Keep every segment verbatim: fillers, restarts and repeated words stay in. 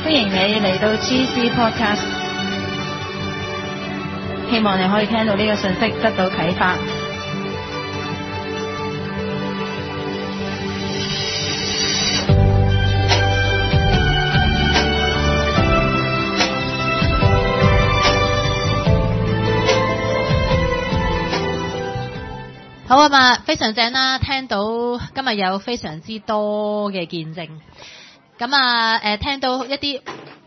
歡迎你嚟到 G C Podcast， 希望你可以聽到呢個信息得到啟發。 好啊嘛，非常正啦！聽到今日有非常之多嘅見證，咁啊誒聽到一啲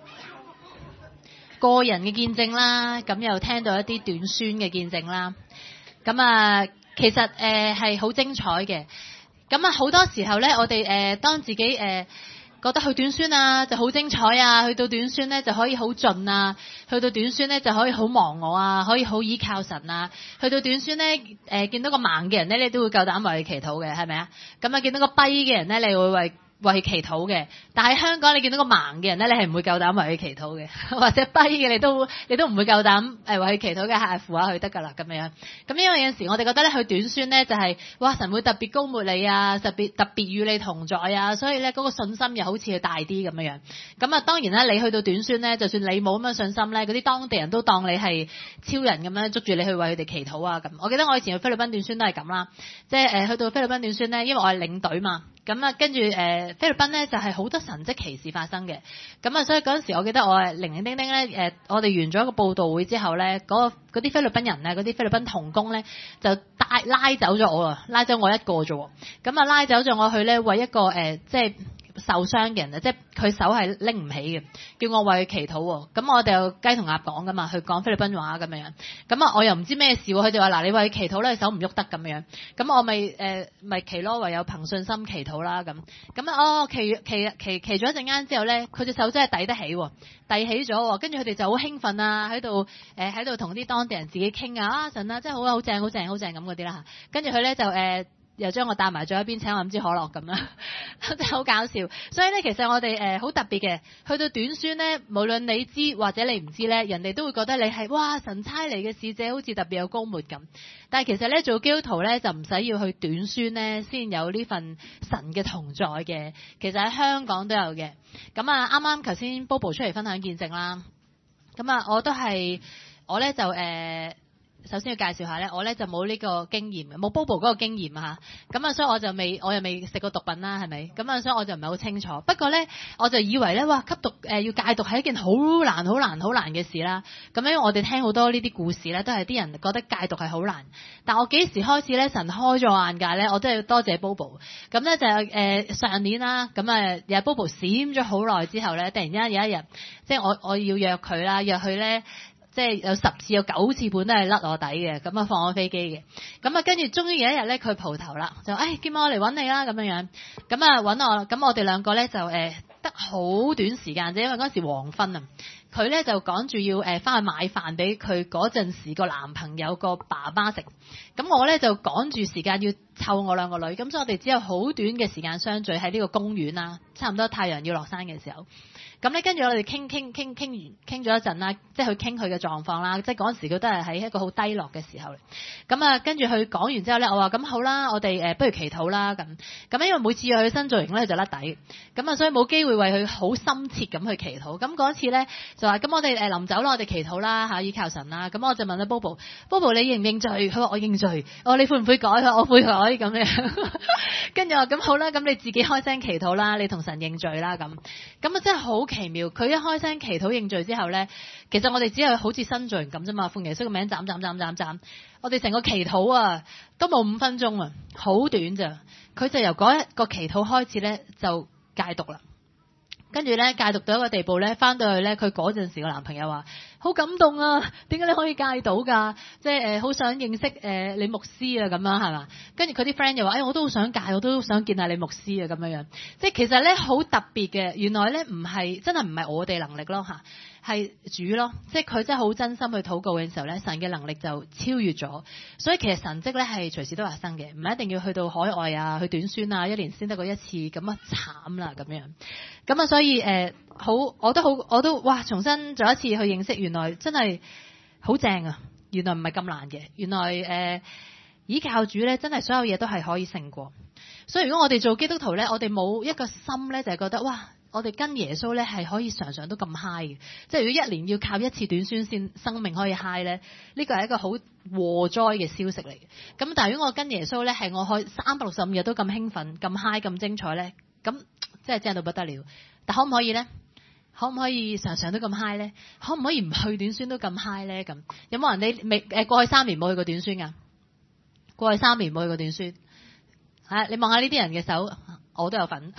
個人嘅見證啦，咁又聽到一啲短宣嘅見證啦，咁啊其實誒係好精彩嘅。咁啊好多時候咧，我哋誒、呃、當自己誒、呃、覺得去短宣啊就好精彩啊，去到短宣咧就可以好盡啊，去到短宣咧就可以好忘我啊，可以好依靠神啊，去到短宣咧誒、呃、見到個盲嘅人咧，你都會夠膽為佢祈禱嘅，係咪啊？咁啊見到個跛嘅人咧，你會為為佢祈禱嘅。但係香港你見到個盲嘅人咧，你係唔會夠膽為佢祈禱嘅，或者跛嘅你都你都唔會夠膽誒為佢祈禱嘅，係扶下佢得㗎啦咁樣。咁因為有陣時我哋覺得咧去短宣咧就係、是、哇神會特別高抹你啊，特別特別與你同在啊，所以咧嗰個信心又好似要大啲咁樣。咁啊當然啦，你去到短宣咧，就算你冇咁嘅信心咧，嗰啲當地人都當你係超人咁樣捉住你去為佢哋祈禱啊咁。我記得我以前去菲律賓短宣都係咁啦，即係誒去到菲律賓短宣咧，因為我係領隊嘛。咁啊，跟住誒菲律賓咧就係好多神蹟奇事發生嘅，咁啊，所以嗰陣時我記得我係零零丁丁咧誒，我哋完咗個報道會之後咧，嗰個嗰啲菲律賓人咧，嗰啲菲律賓同工咧就帶拉走咗我啊，拉走我一個啫喎，咁啊拉走咗我去咧為一個誒即係受傷嘅人啊，即係佢手係拎唔起嘅，叫我為佢祈禱喎。咁我哋有雞同鴨講噶嘛，去講菲律賓話咁樣。咁啊，我又唔知咩事喎，佢就話嗱，你為佢祈禱咧，手唔喐得咁樣。咁我咪誒咪祈咯，唯有憑信心祈禱啦咁。咁啊，哦祈祈祈祈咗一陣間之後咧，佢隻手真係抵得起喎，遞起咗喎。跟住佢哋就好興奮啊，喺度誒喺度同啲當地人自己傾啊，啊神啊，真係好啊，好正好正好正咁嗰啲啦嚇。跟住佢咧就誒。呃又將我帶埋咗一邊請我飲支可樂咁啦，真係好搞笑。所以咧，其實我哋誒好特別嘅，去到短宣咧，無論你知或者你唔知咧，人哋都會覺得你係哇神差嚟嘅使者，好似特別有高沫咁。但係其實咧，做基督徒咧就唔使要去短宣咧，先有呢份神嘅同在嘅。其實喺香港都有嘅。咁啊，啱啱頭先 Bobo 出嚟分享見證啦。咁啊，我都係我咧就誒。呃首先要介紹下咧，我咧就冇呢個經驗，冇 Bobo 嗰個經驗啊嚇，咁啊所以我就未，我又未食過毒品啦，係咪？咁啊所以我就唔係好清楚。不過咧，我就以為咧，哇吸毒誒、呃、要戒毒係一件好難、好難、好難嘅事啦。咁因為我哋聽好多呢啲故事咧，都係啲人覺得戒毒係好難。但我幾時開始咧，神開咗我眼界咧，我真係要多謝 Bobo。咁咧就誒、呃、上年啦，咁啊又係 Bobo 閃咗好耐之後咧，突然間有一日，即係我我要約佢啦，約佢咧。即係有十次有九次半都係甩我底嘅，咁啊放我飛機嘅，咁啊跟住終於有一日咧佢蒲頭啦，就誒叫我嚟揾你啦咁樣樣，咁啊揾我，咁我哋兩個咧就誒、呃、得好短時間啫，因為嗰陣時黃昏啊，佢咧就趕住要誒翻去買飯俾佢嗰陣時個男朋友個爸爸食，咁我咧就趕住時間要湊我兩個女，咁所以我哋只有好短嘅時間相聚喺呢個公園啦，差唔多太陽要落山嘅時候。咁咧，跟住我哋傾傾傾傾完傾咗一陣啦，即係去傾佢嘅狀況啦。即係嗰陣時佢都係喺一個好低落嘅時候。咁啊，跟住佢講完之後咧，我話咁好啦，我哋誒不如祈禱啦咁。咁因為每次約佢新造型咧，佢就甩底。咁啊，所以冇機會為佢好深切咁去祈禱。咁嗰次咧就話咁，我哋誒臨走啦，我哋祈禱啦嚇，依靠神啦。咁我就問咗 Bobo，Bobo 你認唔認罪？佢話我認罪。我話你悔唔悔改？佢話我悔改咁樣。跟住我話咁好啦，咁你自己開聲祈禱啦，你同神認罪啦咁。咁啊真係好奇妙，佢一開聲祈禱認罪之後咧，其實我哋只係好似新造人咁啫嘛，奉耶穌個名斬斬斬斬斬，我哋成個祈禱啊都冇五分鐘啊，好短咋，佢就由嗰一個祈禱開始咧就戒毒啦。跟住咧戒毒到一個地步咧，翻到去咧，佢嗰陣時個男朋友話好感動啊，點解你可以戒到㗎？即係誒好想認識誒、呃、你牧師啊咁樣係嘛？跟住佢啲 friend 又話誒、哎、我都好想戒，我都想見下你牧師啊咁樣樣。即係其實咧好特別嘅，原來咧唔係真係唔係我哋能力咯嚇，係主咯。即係佢真係好真心去禱告嘅時候咧，神嘅能力就超越咗。所以其實神蹟咧係隨時都發生嘅，唔係一定要去到海外啊，去短宣啊，一年先得過一次咁啊慘啦咁樣。咁啊所以誒、呃、好，我都好，我都哇重新再一次去認識，原來真係好正啊！原來唔係咁難嘅，原來誒、呃、依靠主咧，真係所有嘢都係可以勝過。所以如果我哋做基督徒咧，我哋冇一個心咧，就係覺得哇我哋跟耶穌咧係可以常常都咁 high 嘅，即係如果一年要靠一次短宣先生命可以 high 咧，呢個係一個好禍災嘅消息嚟嘅。咁但係如果我跟耶穌咧係我可以三百六十五日都咁興奮、咁 high、咁精彩咧，咁即係正到不得了。但可唔可以咧？可唔可以常常都咁 high 咧？可唔可以唔去短宣都咁 high 咧？咁有冇人你未誒過去三年冇去過短宣㗎？過去三年冇去過短宣，係你望下呢啲人嘅手，我都有份。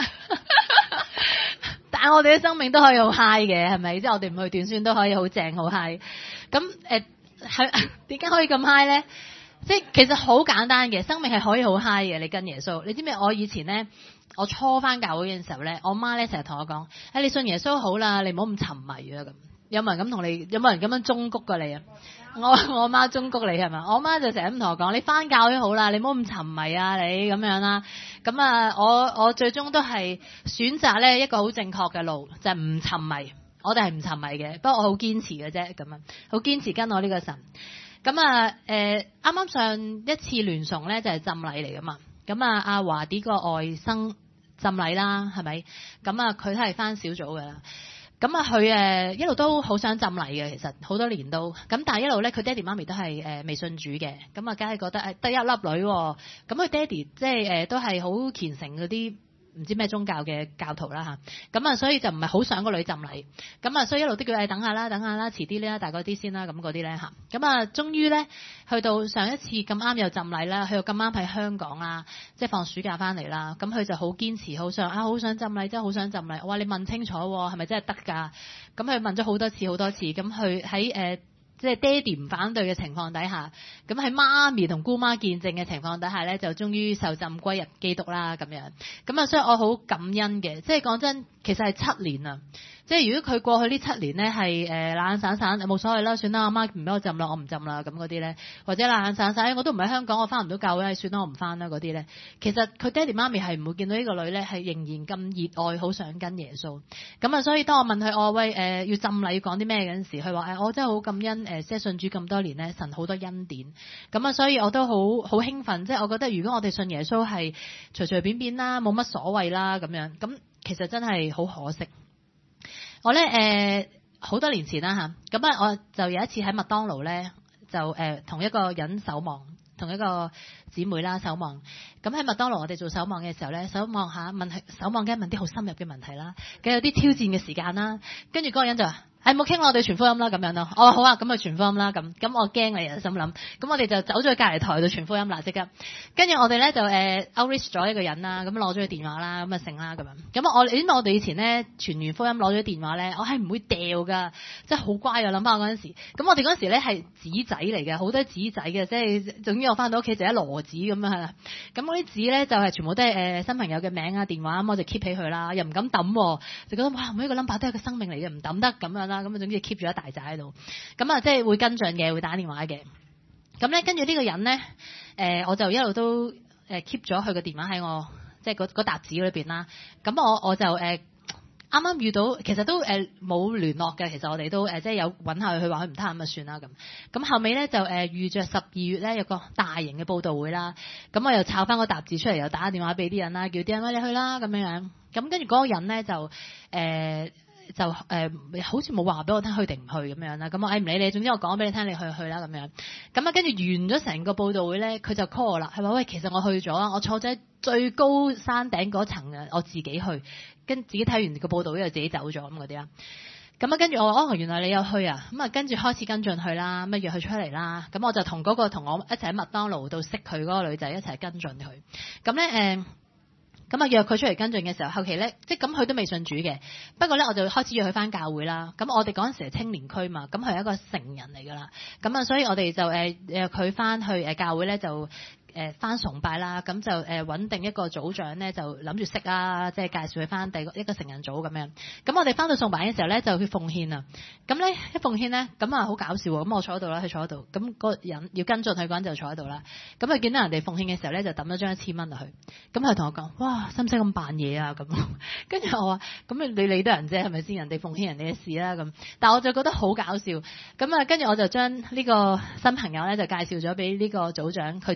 但係我哋嘅生命都可以好 high 嘅，係咪？即係我哋唔去短宣都可以好正好 high。咁誒係點解可以咁 high 咧？即係其實好簡單嘅，生命係可以好 high 嘅。你跟耶穌，你知唔知我以前咧？我初返教會嘅時候咧，我媽咧成日同我講：誒、哎，你信耶穌好啦，你唔好咁沉迷啊！咁有冇人咁同你？有冇人咁樣忠告過你啊？我我媽忠告你係咪？我媽就成日咁同我講：你返教會好啦，你唔好咁沉迷啊！你咁樣啦。咁啊，我我最終都係選擇咧一個好正確嘅路，就係、是、唔沉迷。我哋係唔沉迷嘅，不過我好堅持嘅啫，咁樣好堅持跟我呢個神。咁啊，誒啱啱上一次聯崇咧就係、是、浸禮嚟噶嘛。咁啊，阿華啲個外甥浸禮啦，係咪？咁啊，佢都係返小組㗎啦。咁啊，佢誒一路都好想浸禮嘅，其實好多年都。咁但係一路咧，佢爹哋媽咪都係誒未信主嘅。咁啊，梗係覺得誒得一粒女、哦。咁佢爹哋即係誒都係好虔誠嗰啲。唔知咩宗教嘅教徒啦嚇，咁啊所以就唔係好想個女浸禮，咁啊所以一路都叫誒等下啦，等下啦，遲啲啦，大個啲先啦，咁嗰啲咧嚇，咁啊終於咧去到上一次咁啱又浸禮啦，去到咁啱喺香港啦，即係放暑假翻嚟啦，咁佢就好堅持，好想啊好想浸禮，真係好想浸禮，我話你問清楚係咪真係得㗎？咁佢問咗好多次好多次，咁佢喺誒。即係爹哋唔反對嘅情況底下，咁喺媽咪同姑媽見證嘅情況底下咧，就終於受浸歸入基督啦咁樣。咁啊，所以我好感恩嘅。即係講真，其實係七年啊。即係如果佢過去呢七年咧係誒懶懶散散，冇所謂啦，算啦，阿媽唔俾我浸啦，我唔浸啦咁嗰啲咧，或者懶懶散散，我都唔喺香港，我翻唔到教會，算啦，我唔翻啦嗰啲咧。其實佢爹哋媽咪係唔會見到呢個女咧係仍然咁熱愛，好想跟耶穌。咁啊，所以當我問佢我喂誒、呃、要浸禮要講啲咩嗰陣時，佢話誒我真係好感恩誒，即係信主咁多年咧，神好多恩典。咁啊，所以我都好好興奮，即係我覺得如果我哋信耶穌係隨隨便便啦，冇乜所謂啦咁樣，咁其實真係好可惜。我咧誒好多年前啦嚇，咁啊我就有一次喺麥當勞咧就誒同、呃、一個人守望，同一個姊妹啦守望。咁喺麥當勞我哋做守望嘅時候咧，守望下問係守望梗係問啲好深入嘅問題啦，梗有啲挑戰嘅時間啦。跟住嗰個人就話：誒冇傾啦，我哋傳福音啦咁樣咯。哦好啊，咁就傳福音啦咁。咁我驚啊，人心諗。咁我哋就走咗去隔離台度傳福音啦，即刻。跟住我哋咧就誒 outreach 咗一個人啦，咁攞咗佢電話啦，咁啊成啦咁樣。咁我因為我哋以前咧傳完福音攞咗電話咧，我係唔會掉㗎，即係好乖啊！諗翻我嗰陣時，咁我哋嗰陣時咧係紙仔嚟嘅，好多紙仔嘅，即係總之我翻到屋企就一籮紙咁樣係啦。咁嗰啲紙咧就係、是、全部都係誒、呃、新朋友嘅名啊電話，咁我就 keep 起佢啦，又唔敢抌，就覺得哇每一個 number 都係個生命嚟嘅，唔抌得咁樣啦。咁啊總之 keep 住一大紮喺度，咁啊即係會跟進嘅，會打電話嘅。咁咧跟住呢個人咧，誒、呃、我就一路都誒 keep 咗佢嘅電話喺我即係嗰嗰沓紙裏邊啦。咁我我就誒啱啱遇到，其實都誒冇、呃、聯絡嘅。其實我哋都誒、呃、即係有揾下佢，佢話佢唔得閒咁就算啦咁。咁後尾咧就誒、呃、遇着十二月咧有個大型嘅佈道會啦。咁我又抄翻個沓紙出嚟，又打電話俾啲人啦，叫啲人喂你去啦咁樣樣。咁跟住嗰個人咧就誒。呃就誒、呃、好似冇話俾我聽去定唔去咁樣啦，咁我誒唔理你，總之我講俾你聽，你去去啦咁樣。咁啊跟住完咗成個佈道會咧，佢就 call 我啦，係話喂，其實我去咗啊，我坐咗喺最高山頂嗰層啊，我自己去，跟自己睇完個佈道會就自己走咗咁嗰啲啦。咁啊跟住我話哦，原來你有去啊，咁啊跟住開始跟進去啦，咁啊約佢出嚟啦。咁我就同嗰個同我一齊喺麥當勞度識佢嗰個女仔一齊跟進佢。咁咧誒。咁啊約佢出嚟跟進嘅時候，後期咧即係咁佢都未信主嘅，不過咧我就開始約佢翻教會啦。咁我哋嗰陣時係青年區嘛，咁佢係一個成人嚟㗎啦。咁啊所以我哋就誒約佢翻去誒教會咧就。誒翻崇拜啦，咁就誒揾定一個組長咧，就諗住識啊，即係介紹佢翻第一個成人組咁樣。咁我哋翻到崇拜嘅時候咧，就去奉獻啊。咁咧一奉獻咧，咁啊好搞笑喎。咁我坐喺度啦，佢坐喺度。咁個人要跟進佢嗰陣就坐喺度啦。咁佢見到人哋奉獻嘅時候咧，就抌咗張一千蚊落去。咁佢同我講：哇，使唔使咁扮嘢啊？咁跟住我話：咁你理得人啫，係咪先？人哋奉獻人哋嘅事啦咁。但係我就覺得好搞笑。咁啊，跟住我就將呢個新朋友咧就介紹咗俾呢個組長，佢繼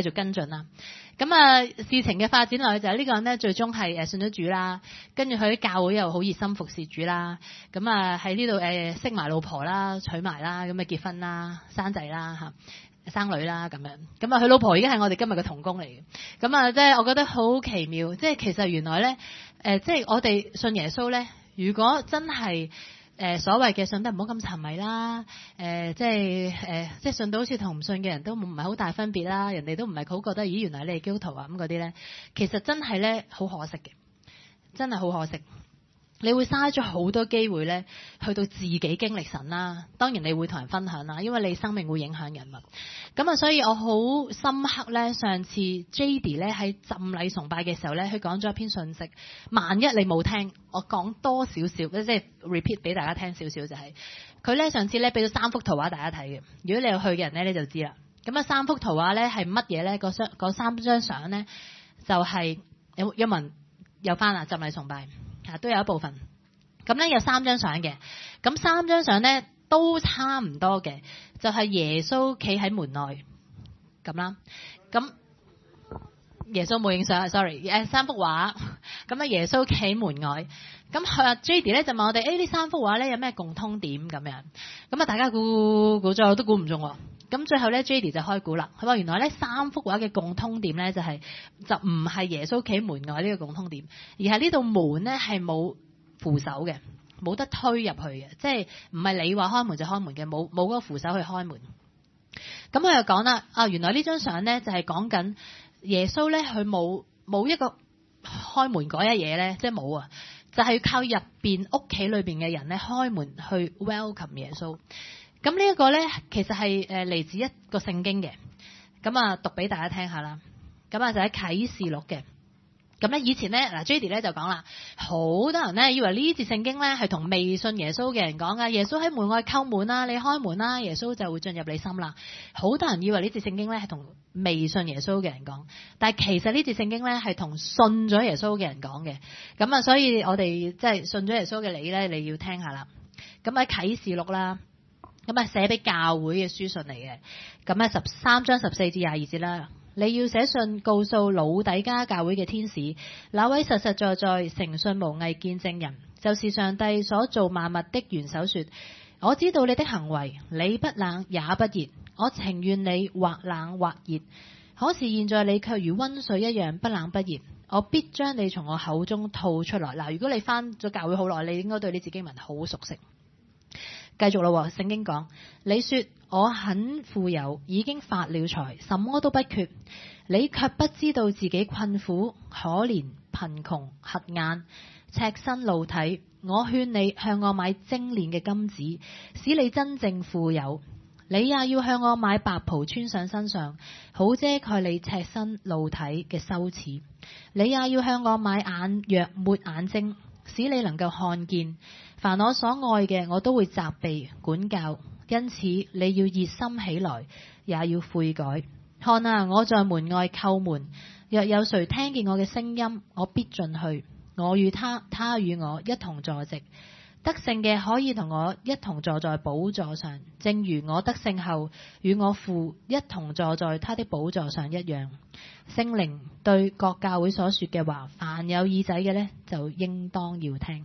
繼續跟進啦。咁啊，事情嘅發展落去就係呢個人咧，最終係誒信咗主啦，跟住佢喺教會又好熱心服侍主啦。咁啊喺呢度誒識埋老婆啦，娶埋啦，咁啊結婚啦，生仔啦嚇，生女啦咁樣。咁啊佢老婆已經係我哋今日嘅同工嚟嘅。咁啊即係我覺得好奇妙，即係其實原來咧誒即係我哋信耶穌咧，如果真係誒、呃、所謂嘅信得唔好咁沉迷啦，誒、呃、即係誒、呃、即係信到好似同唔信嘅人都唔係好大分別啦，人哋都唔係好覺得咦原來你係基督徒啊咁嗰啲咧，其實真係咧好可惜嘅，真係好可惜。你會嘥咗好多機會咧，去到自己經歷神啦。當然你會同人分享啦，因為你生命會影響人物。咁啊，所以我好深刻咧。上次 J D 咧喺浸禮崇拜嘅時候咧，佢講咗一篇信息。萬一你冇聽，我講多少少，即係 repeat 俾大家聽少少就係佢咧上次咧俾咗三幅圖畫大家睇嘅。如果你有去嘅人咧，你就知啦。咁啊，三幅圖畫咧係乜嘢咧？嗰張嗰三張相咧就係、是、有有文有翻啊浸禮崇拜。啊，都有一部分，咁咧有三張相嘅，咁三張相咧都差唔多嘅，就係、是、耶穌企喺門內咁啦，咁耶穌冇影相 ，sorry，誒三幅畫，咁啊耶穌企喺門外，咁阿 Jady 咧就問我哋，誒呢三幅畫咧有咩共通點咁樣，咁啊大家估估咗都估唔中喎。咁最後咧 Jady 就開估啦，佢話原來咧三幅畫嘅共通點咧就係、是、就唔係耶穌企門外呢個共通點，而係呢度門咧係冇扶手嘅，冇得推入去嘅，即係唔係你話開門就開門嘅，冇冇嗰個扶手去開門。咁佢又講啦，啊原來呢張相咧就係講緊耶穌咧佢冇冇一個開門嗰一嘢咧，即係冇啊，就係、是、靠入邊屋企裏邊嘅人咧開門去 welcome 耶穌。咁呢一個咧，其實係誒嚟自一個聖經嘅，咁啊讀俾大家聽下啦。咁啊就喺啟示錄嘅。咁咧以前咧，嗱 Jady 咧就講啦，好多人咧以為呢節聖經咧係同未信耶穌嘅人講噶，耶穌喺門外叩門啦，你開門啦，耶穌就會進入你心啦。好多人以為呢節聖經咧係同未信耶穌嘅人講，但係其實呢節聖經咧係同信咗耶穌嘅人講嘅。咁啊，所以我哋即係信咗耶穌嘅你咧，你要聽下啦。咁喺啟示錄啦。咁啊，寫俾教會嘅書信嚟嘅，咁啊十三章十四至廿二節啦。你要寫信告訴老底嘉教會嘅天使，那位實實在在誠信無偽見證人，就是上帝所造萬物的元首說：我知道你的行為，你不冷也不熱，我情願你或冷或熱。可是現在你卻如溫水一樣不冷不熱，我必將你從我口中吐出來。嗱，如果你返咗教會好耐，你應該對呢節經文好熟悉。繼續咯，聖經講，你說我很富有，已經發了財，什麼都不缺，你卻不知道自己困苦、可憐、貧窮、瞎眼、赤身露體。我勸你向我買精煉嘅金子，使你真正富有。你也要向我買白袍穿上身上，好遮蓋你赤身露體嘅羞恥。你也要向我買眼藥抹眼睛，使你能夠看見。凡我所愛嘅，我都會責備管教，因此你要熱心起來，也要悔改。看啊，我在門外叩門，若有誰聽見我嘅聲音，我必進去，我與他，他與我一同坐席。得勝嘅可以同我一同坐在寶座上，正如我得勝後與我父一同坐在他的寶座上一樣。聖靈對各教會所說嘅話，凡有耳仔嘅呢，就應當要聽。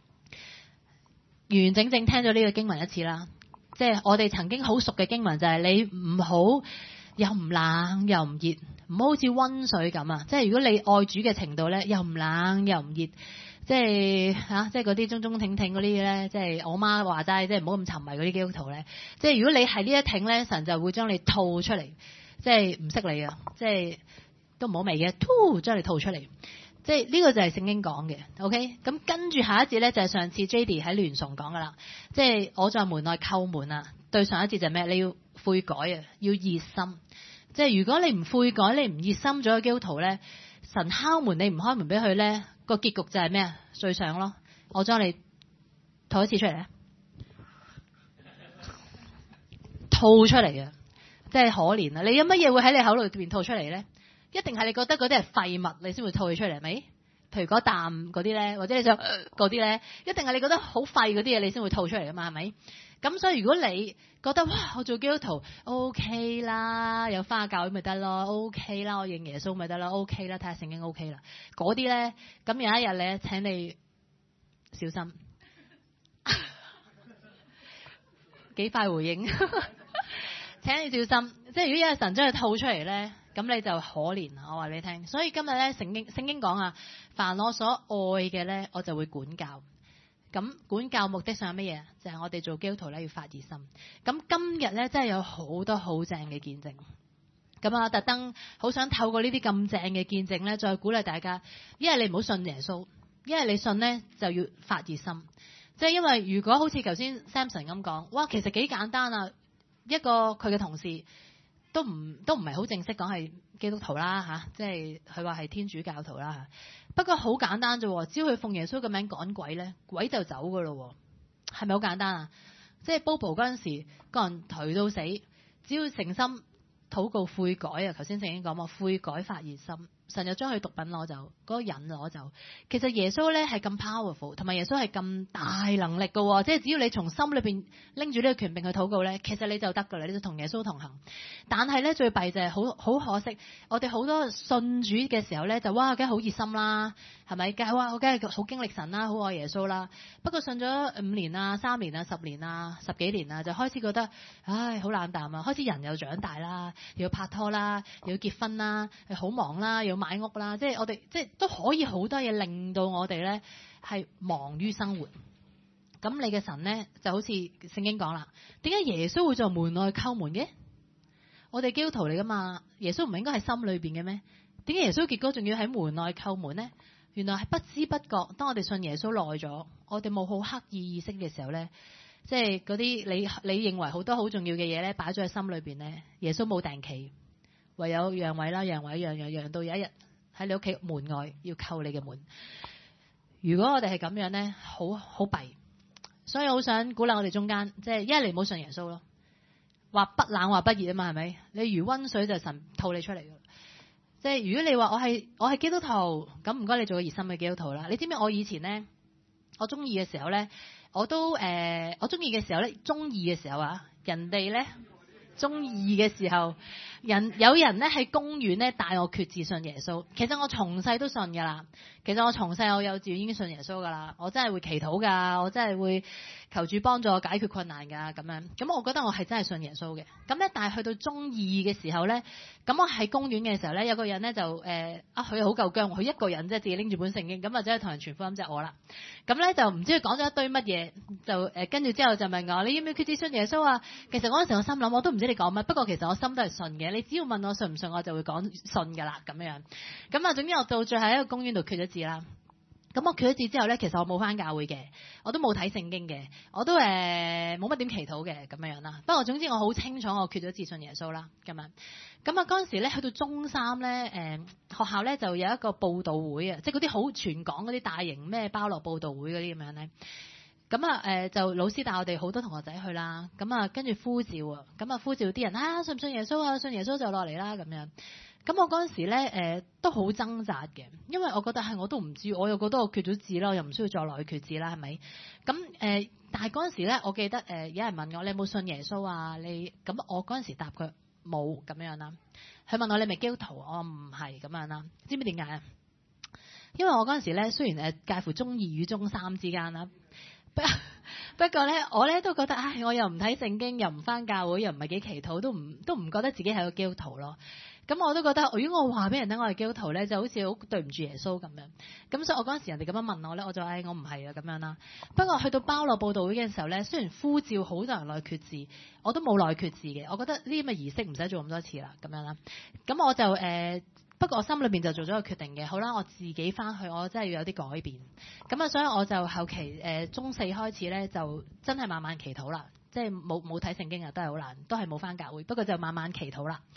完完整整聽咗呢個經文一次啦，即係我哋曾經好熟嘅經文就係你唔好又唔冷又唔熱，唔好好似溫水咁啊！即係如果你愛主嘅程度咧，又唔冷又唔熱，即係嚇，即係嗰啲中中挺挺嗰啲咧，即係我媽話齋，即係唔好咁沉迷嗰啲基督徒咧。即係如果你係呢一挺咧，神就會將你吐出嚟，即係唔識你啊！即係都唔好味嘅，吐將你吐出嚟。即係呢個就係聖經講嘅 ，OK？ 咁跟住下一節咧就係上次 Jady 喺聯崇講噶啦，即係我在門內叩門啊。對上一節就係咩？你要悔改啊，要熱心。即係如果你唔悔改，你唔熱心咗嘅基督徒咧，神敲門你唔開門俾佢咧，個結局就係咩啊？最上咯，我將你吐一次出嚟咧，吐出嚟嘅，即係可憐啊！你有乜嘢會喺你口裏邊吐出嚟咧？一定係你覺得嗰啲係廢物，你先會吐佢出嚟，係咪？譬譬如嗰啖嗰啲咧，或者你想嗰啲咧，一定係你覺得好廢嗰啲嘢，你先會吐出嚟噶嘛，係咪？咁所以如果你覺得哇，我做基督徒 OK 啦，有返教會咪得咯 ，OK 啦，我認耶穌咪得咯 ，OK 啦，睇下聖經 OK 啦，嗰啲咧，咁有一日咧，請你小心，幾快回應，請你小心，即係如果有神將佢吐出嚟咧，咁你就可憐啦，我話你聽。所以今日咧，聖經聖經講啊，凡我所愛嘅咧，我就會管教。咁管教目的上係乜嘢？就係、是、我哋做基督徒咧要發熱心。咁今日咧真係有好多好正嘅見證。咁啊，特登好想透過呢啲咁正嘅見證咧，再鼓勵大家。因為你唔好信耶穌，因為你信咧就要發熱心。即係因為如果好似頭先 Samson 咁講，哇，其實幾簡單啊！一個佢嘅同事都唔都唔係好正式講係基督徒啦嚇、啊，即係佢話係天主教徒啦嚇。不過好簡單啫，只要佢奉耶穌嘅名趕鬼咧，鬼就走噶咯，係咪好簡單啊？即係 Bobo 嗰陣時，個人頹到死，只要誠心禱告悔改啊！頭先聖經講話悔改發熱心，神就將佢毒品攞走，嗰、那個人攞走。其實耶穌咧係咁 powerful，同埋耶穌係咁大能力嘅，即係只要你從心裏邊拎住呢個權柄去禱告咧，其實你就得噶啦，你就同耶穌同行。但係咧最弊就係好好可惜，我哋好多信主嘅時候咧就哇梗係好熱心啦，係咪？梗係哇我梗係好經歷神啦，好愛耶穌啦。不過信咗五年啊、三年啊、十年啊、十幾年啊，就開始覺得唉好冷淡啊，開始人又長大啦，又要拍拖啦，又要結婚啦，好忙啦，又要買屋啦，即係我哋即係都可以好多嘢令到我哋咧係忙於生活。咁你嘅神咧就好似聖經講啦，點解耶穌會在門外叩門嘅？我哋基督徒嚟噶嘛，耶穌唔係應該係心裏邊嘅咩？點解耶穌結果仲要喺門內叩門呢？原來係不知不覺，當我哋信耶穌耐咗，我哋冇好刻意意識嘅時候咧，即係嗰啲你你認為好多好重要嘅嘢咧，擺咗喺心裏邊咧，耶穌冇定期，唯有讓位啦，讓位，讓讓讓到有一日喺你屋企門外要叩你嘅門。如果我哋係咁樣咧，好好弊。所以好想鼓勵我哋中間，即係一係你唔好信耶穌咯，話不冷話不熱啊嘛，係咪？你如溫水就神吐你出嚟㗎。即係如果你話我係我係基督徒，咁唔該你做個熱心嘅基督徒啦。你知唔知我以前咧，我中意嘅時候咧，我都誒、呃，我中意嘅時候咧，中意嘅時候啊，人哋咧中意嘅時候，人有人咧喺公園咧帶我決志信耶穌。其實我從細都信㗎啦。其實我從細我幼稚園已經信耶穌㗎啦。我真係會祈禱㗎，我真係會求主幫助我解決困難㗎咁樣。咁我覺得我係真係信耶穌嘅。咁咧，但係去到中二嘅時候咧，咁我喺公園嘅時候咧，有個人咧就誒啊，佢好夠薑，佢一個人即係自己拎住本聖經，咁或者係同人傳福音即係我啦。咁咧就唔知佢講咗一堆乜嘢，就誒跟住之後就問我：你要唔要決志信耶穌啊？其實嗰陣時我心諗我都唔知你講乜，不過其實我心都係信嘅。你只要問我信唔信，我就會講信㗎啦咁樣。咁啊，總之我到最後喺一個公園度決咗志啦。咁我決咗志之後咧，其實我冇返教會嘅，我都冇睇聖經嘅，我都誒冇乜點祈禱嘅咁樣樣啦。不過總之我好清楚我決咗志信耶穌啦咁樣。咁啊嗰陣時咧去到中三咧，誒、呃、學校咧就有一個佈道會啊，即係嗰啲好全港嗰啲大型咩包羅佈道會嗰啲咁樣咧。咁啊誒就老師帶我哋好多同學仔去啦。咁啊跟住呼召啊，咁啊呼召啲人啊信唔信耶穌啊？信耶穌就落嚟啦咁樣。咁我嗰陣時咧，誒、呃、都好掙扎嘅，因為我覺得係我都唔知，我又覺得我決咗志啦，我又唔需要再落去決志啦，係咪？咁誒、呃，但係嗰陣時咧，我記得誒、呃、有人問我你有冇信耶穌啊？你咁我嗰陣時答佢冇咁樣啦。佢問我你係咪基督徒？我唔係咁樣啦。知唔知點解啊？因為我嗰陣時咧，雖然誒介乎中二與中三之間啦，不不過咧，我咧都覺得唉，我又唔睇聖經，又唔返教會，又唔係幾祈禱，都唔都唔覺得自己係個基督徒咯。咁我都覺得，如果我話俾人聽我係基督徒咧，就好似好對唔住耶穌咁樣。咁所以我嗰陣時人哋咁樣問我咧，我就唉我唔係啊咁樣啦。不過去到包羅佈道會嘅時候咧，雖然呼召好多人來決志，我都冇來決志嘅。我覺得呢啲咁嘅儀式唔使做咁多次啦，咁樣啦。咁我就誒、呃，不過我心裏邊就做咗個決定嘅。好啦，我自己翻去，我真係要有啲改變。咁啊，所以我就後期誒、呃、中四開始咧，就真係慢慢祈禱啦。即係冇冇睇聖經啊，都係好難，都係冇翻教會。不過就慢慢祈禱啦。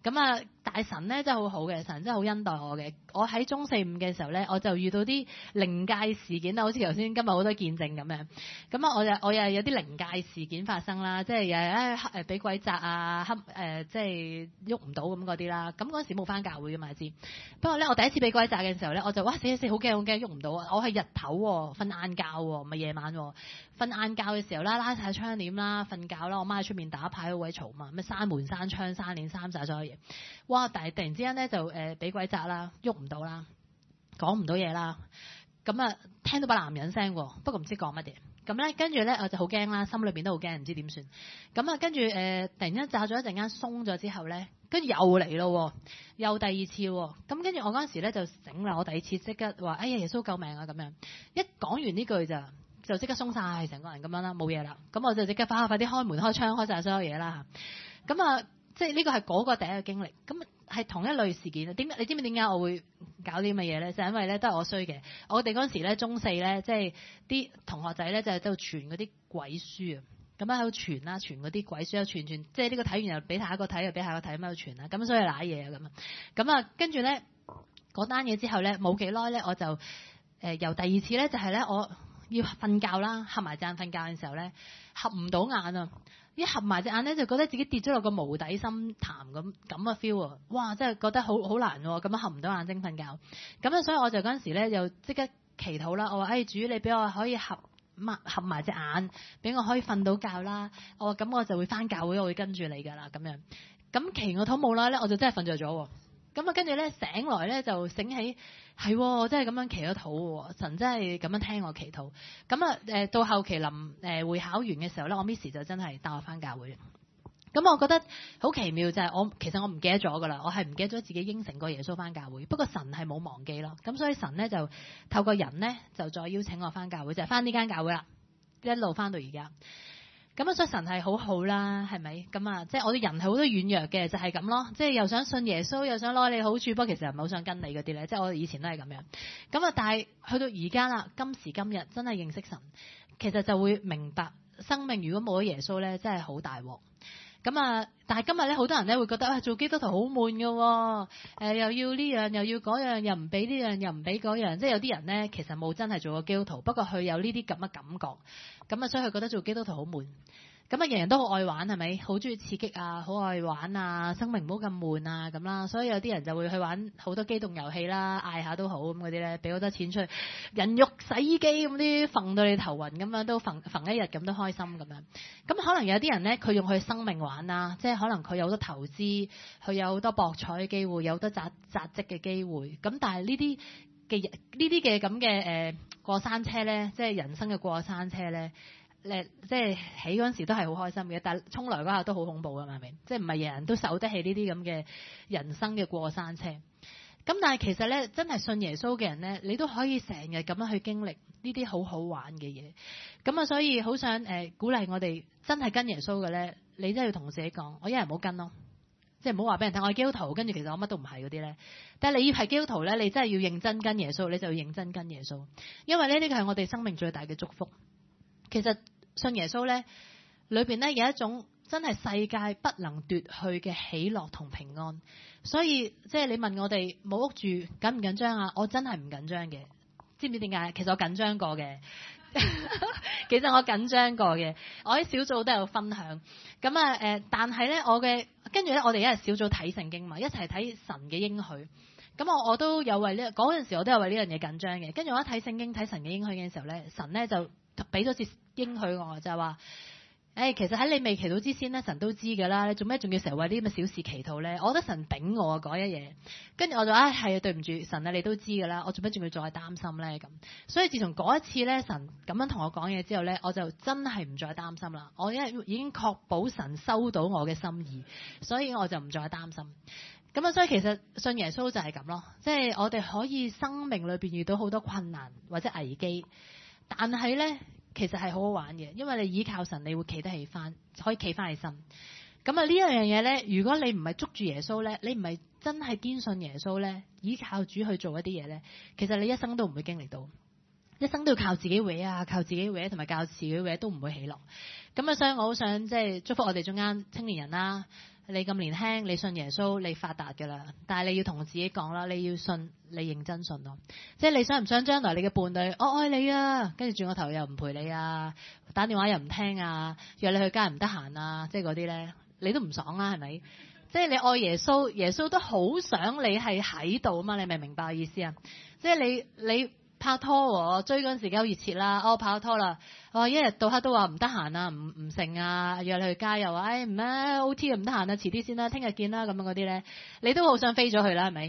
咁啊，大神咧真係好好嘅，神真係好恩待我嘅。我喺中四五嘅時候咧，我就遇到啲靈界事件啦，好似頭先今日好多見證咁樣。咁啊，我又我又有啲靈界事件發生啦，即係又係誒俾鬼責啊，黑誒、呃、即係喐唔到咁嗰啲啦。咁嗰時冇翻教會嘅嘛，知。不過咧，我第一次俾鬼責嘅時候咧，我就哇死死好驚好驚，喐唔到啊！我係日頭喎，瞓晏覺喎，唔係夜晚喎。瞓晏覺嘅時候啦，拉晒窗簾啦，瞓覺啦，我媽喺出面打牌好鬼嘈嘛，咩閂門閂窗閂簾閂晒所有嘢。哇！但係突然之間咧就誒俾、呃、鬼責啦，喐唔到啦，講唔到嘢啦。咁啊聽到把男人聲喎，不過唔知講乜嘢。咁咧跟住咧我就好驚啦，心裏邊都好驚，唔知點算。咁啊跟住誒突然間炸咗一陣間鬆咗之後咧，跟住又嚟咯，又第二次喎。咁跟住我嗰陣時咧就醒啦，我第二次即刻話：哎呀耶穌救命啊！咁樣一講完呢句咋，就即刻鬆晒成個人咁樣啦，冇嘢啦。咁我就即刻快快啲開門開窗開晒所有嘢啦。咁啊〜即係呢個係嗰個第一個經歷，咁係同一類事件啊。點解你知唔知點解我會搞啲咁嘅嘢咧？就係因為咧都係我衰嘅。我哋嗰陣時咧中四咧，即係啲同學仔咧就喺度傳嗰啲鬼書啊，咁喺度傳啦，傳嗰啲鬼書啊，傳傳，即係呢個睇完又俾下一個睇，又俾下一個睇咁喺度傳啦。咁所以瀨嘢啊咁啊。咁啊跟住咧嗰單嘢之後咧冇幾耐咧，我就誒、呃、由第二次咧就係、是、咧我要瞓覺啦，合埋隻眼瞓覺嘅時候咧合唔到眼啊！一合埋隻眼咧，就覺得自己跌咗落個無底深潭咁咁嘅 feel 啊！哇，真係覺得好好難喎，咁樣合唔到眼睛瞓覺。咁啊，所以我就嗰陣時咧，就即刻祈禱啦。我話：哎，主，你俾我可以合擘合埋隻眼，俾我可以瞓到覺啦。我話咁我就會返教會，我會跟住你㗎啦。咁樣咁祈個禱冇啦咧，我就真係瞓着咗。咁啊，跟住咧醒來咧就醒起，係我真係咁樣祈咗禱喎，神真係咁樣聽我祈禱。咁啊誒到後期臨誒、呃、會考完嘅時候咧，我 Miss 就真係帶我翻教會。咁我覺得好奇妙就係我其實我唔記得咗噶啦，我係唔記得咗自己應承過耶穌翻教會。不過神係冇忘記咯。咁所以神咧就透過人咧就再邀請我翻教會，就係翻呢間教會啦，一路翻到而家。咁啊，所以神係好好啦，係咪？咁啊，即係我哋人係好多軟弱嘅，就係咁咯。即係又想信耶穌，又想攞你好處，不過其實唔係好想跟你嗰啲咧。即係我哋以前都係咁樣。咁啊，但係去到而家啦，今時今日真係認識神，其實就會明白生命如果冇咗耶穌咧，真係好大鑊。咁啊，但係今日咧，好多人咧會覺得啊，做基督徒好悶㗎喎，誒又要呢樣又要嗰樣，又唔俾呢樣又唔俾嗰樣，即係有啲人咧其實冇真係做過基督徒，不過佢有呢啲咁嘅感覺，咁啊，所以佢覺得做基督徒好悶。咁啊，人人都好愛玩係咪？好中意刺激啊，好愛玩啊，生命唔好咁悶啊咁啦。所以有啲人就會去玩好多機動遊戲啦，嗌下都好咁嗰啲咧，俾好多錢出去，人肉洗衣機咁啲，揈到你頭暈咁樣都揈揈一日咁都開心咁樣。咁可能有啲人咧，佢用佢生命玩啊，即係可能佢有好多投資，佢有好多博彩嘅機會，有好多扎扎積嘅機會。咁但係呢啲嘅呢啲嘅咁嘅誒過山車咧，即係人生嘅過山車咧。誒，即係起嗰陣時都係好開心嘅，但係衝來嗰下都好恐怖㗎，係咪？即係唔係人人都受得起呢啲咁嘅人生嘅過山車？咁但係其實咧，真係信耶穌嘅人咧，你都可以成日咁樣去經歷呢啲好好玩嘅嘢。咁啊，所以好想誒、呃、鼓勵我哋真係跟耶穌嘅咧，你真係要同自己講，我一人唔好跟咯，即係唔好話俾人聽我係基督徒，跟住其實我乜都唔係嗰啲咧。但係你要係基督徒咧，你真係要認真跟耶穌，你就要認真跟耶穌，因為咧呢個係我哋生命最大嘅祝福。其實信耶穌咧，裏邊咧有一種真係世界不能奪去嘅喜樂同平安。所以即係你問我哋冇屋住緊唔緊張啊？我真係唔緊張嘅。知唔知點解？其實我緊張過嘅。其實我緊張過嘅。我喺小組都有分享。咁啊誒，但係咧我嘅跟住咧，我哋一日小組睇聖經嘛，一齊睇神嘅應許。咁我我都有為呢嗰陣時，我都有為呢樣嘢緊張嘅。跟住我一睇聖經睇神嘅應許嘅時候咧，神咧就俾咗次應許我，就係話：誒，其實喺你未祈禱之前咧，神都知㗎啦。你做咩仲要成日為啲咁嘅小事祈禱咧？我覺得神頂我啊嗰一嘢。跟住我就唉，係啊，對唔住神啊，你都知㗎啦。我做咩仲要再擔心咧？咁所以自從嗰一次咧，神咁樣同我講嘢之後咧，我就真係唔再擔心啦。我因為已經確保神收到我嘅心意，所以我就唔再擔心。咁啊，所以其實信耶穌就係咁咯，即係我哋可以生命裏邊遇到好多困難或者危機。但係咧，其實係好好玩嘅，因為你依靠神，你會企得起翻，可以企翻起身。咁啊，呢一樣嘢咧，如果你唔係捉住耶穌咧，你唔係真係堅信耶穌咧，依靠主去做一啲嘢咧，其實你一生都唔會經歷到，一生都要靠自己搲啊，靠自己搲，同埋靠自己搲都唔會喜樂。咁啊，所以我好想即係祝福我哋中間青年人啦。 你咁年輕，你信耶穌，你發達㗎啦。但係你要同自己講啦，你要信，你認真信咯。即係你想唔想將來你嘅伴侶，我愛你啊，跟住轉個頭又唔陪你啊，打電話又唔聽啊，約你去街唔得閒啊，即係嗰啲咧，你都唔爽啦，係咪？即係你愛耶穌，耶穌都好想你係喺度啊嘛，你明唔明白我意思啊？即係你你拍拖喎，追嗰陣時好熱切啦，哦拍拖啦，我一日到黑都話唔得閒啊，唔唔成啊，約你去街又話，唉唔啊 O T 又唔得閒啊，遲啲先啦，聽日見啦咁樣嗰啲咧，你都好想飛咗去啦，係咪？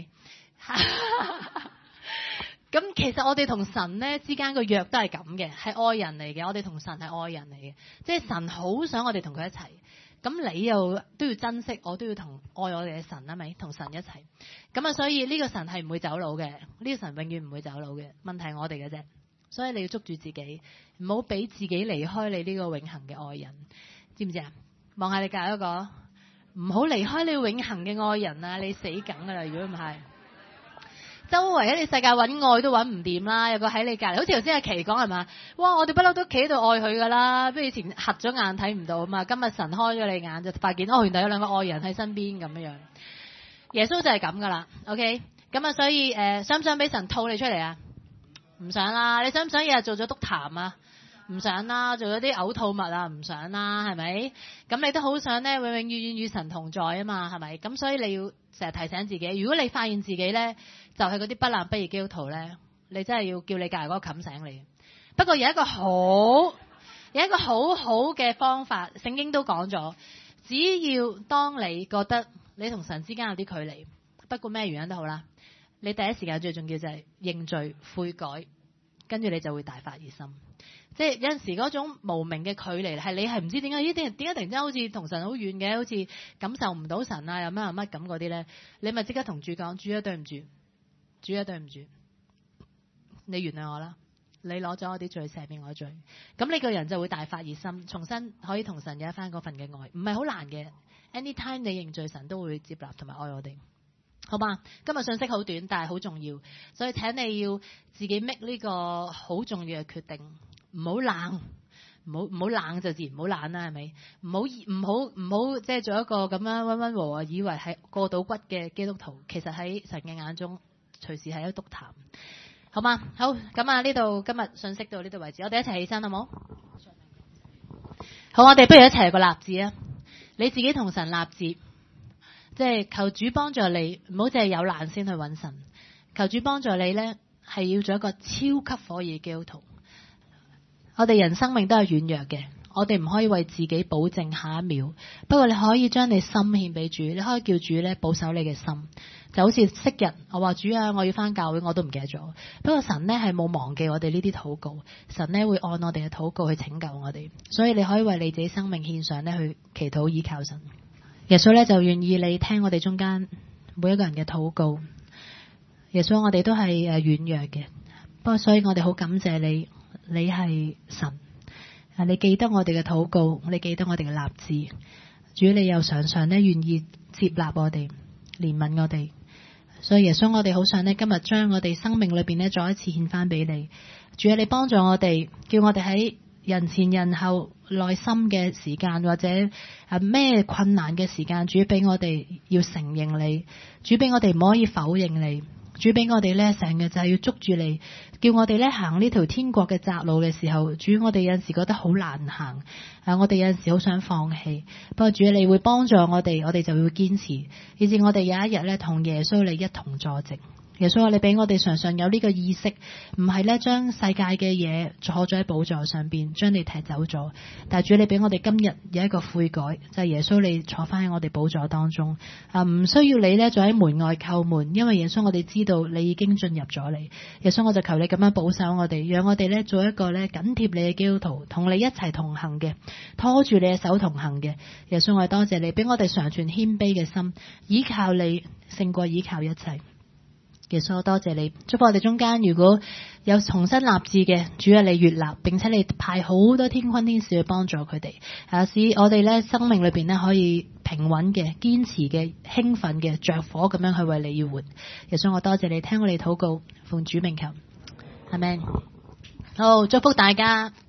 咁其實我哋同神咧之間個約都係咁嘅，係愛人嚟嘅，我哋同神係愛人嚟嘅，即係神好想我哋同佢一齊。咁你又都要珍惜，我都要同愛我哋嘅神啊，咪同神一齊。咁啊，所以呢個神係唔會走佬嘅，呢個神永遠唔會走佬嘅。問題係我哋嘅啫，所以你要捉住自己，唔好俾自己離開你呢個永恆嘅愛人，知唔知啊？望下你隔一個，唔好離開你永恆嘅愛人啊！你死梗噶啦，如果唔係。周圍喺你世界揾愛都揾唔掂啦，有個喺你隔離，好似頭先阿琪講係嘛？哇！我哋不嬲都企喺度愛佢噶啦，不如以前合咗眼睇唔到啊嘛，今日神開咗你眼就發現哦，原來有兩個愛人喺身邊咁樣樣。耶穌就係咁噶啦 ，OK？ 咁啊，所以誒、呃，想唔想俾神吐你出嚟啊？唔想啦，你想唔想日日做咗督痰啊？唔想啦，做咗啲嘔吐物啊？唔想啦，係咪？咁你都好想咧，永永遠遠與神同在啊嘛，係咪？咁所以你要成日提醒自己，如果你發現自己咧，就係嗰啲不冷不熱基督徒咧，你真係要叫你隔離嗰個冚醒你。不過有一個好，有一個好好嘅方法，聖經都講咗，只要當你覺得你同神之間有啲距離，不過咩原因都好啦，你第一時間最重要就係認罪悔改，跟住你就會大發熱心。即係有陣時嗰種無名嘅距離係你係唔知點解，咦點點解突然之間好似同神好遠嘅，好似感受唔到神啊，又乜又乜咁嗰啲咧，你咪即刻同主講，主啊對唔住，主啊對唔住，你原諒我啦，你攞咗我啲罪，赦免我罪，咁你個人就會大發熱心，重新可以同神有一翻嗰份嘅愛，唔係好難嘅。Anytime 你認罪，神都會接納同埋愛我哋。好嘛，今日信息好短，但係好重要，所以請你要自己 make 呢個好重要嘅決定。唔好冷，唔好唔好冷就自然唔好懶啦，係咪？唔好唔好唔好即係做一個咁樣溫溫和和，以為係過到骨嘅基督徒，其實喺神嘅眼中隨時係一督痰。好嘛，好咁啊！呢度今日信息到呢度為止，我哋一齊起身好冇？好，我哋不如一齊嚟個立志啊！你自己同神立志，即係求主幫助你，唔好淨係有難先去揾神。求主幫助你呢，係要做一個超級火熱嘅基督徒。我哋人生命都係軟弱嘅，我哋唔可以為自己保證下一秒。不過你可以將你心獻俾主，你可以叫主咧保守你嘅心。就好似昔日我話主啊，我要返教會，我都唔記得咗。不過神呢係冇忘記我哋呢啲禱告，神呢會按我哋嘅禱告去拯救我哋。所以你可以為你自己生命獻上咧去祈禱依靠神。耶穌咧就願意你聽我哋中間每一個人嘅禱告。耶穌，我哋都係誒軟弱嘅，不過所以我哋好感謝你。你係神，你記得我哋嘅禱告，你記得我哋嘅立志。主，你又常常咧願意接納我哋，憐憫我哋。所以耶穌，我哋好想咧今日將我哋生命裏邊咧再一次獻翻俾你。主啊，你幫助我哋，叫我哋喺人前人後內心嘅時間，或者啊咩困難嘅時間，主俾我哋要承認你，主俾我哋唔可以否認你。主俾我哋咧，成日就係要捉住你，叫我哋咧行呢條天國嘅窄路嘅時候，主我哋有陣時覺得好難行，啊我哋有陣時好想放棄，不過主你會幫助我哋，我哋就會堅持，以至我哋有一日咧同耶穌你一同坐席。耶穌啊，你俾我哋常常有呢個意識，唔係咧將世界嘅嘢坐咗喺寶座上邊，將你踢走咗。但係主，你俾我哋今日有一個悔改，就係耶穌你坐翻喺我哋寶座當中啊，唔需要你咧再喺門外叩門，因為耶穌我哋知道你已經進入咗嚟。耶穌，我就求你咁樣保守我哋，讓我哋咧做一個咧緊貼你嘅基督徒，同你一齊同行嘅，拖住你嘅手同行嘅。耶穌，我多謝你俾我哋常存謙卑嘅心，依靠你勝過依靠一切。耶穌，多謝你祝福我哋中間，如果有重新立志嘅，主啊，你悅納，並且你派好多天軍天使去幫助佢哋，啊，使我哋咧生命裏邊咧可以平穩嘅、堅持嘅、興奮嘅、着火咁樣去為你而活。耶穌，我多謝你聽我哋禱告，奉主名求，阿們。好，祝福大家。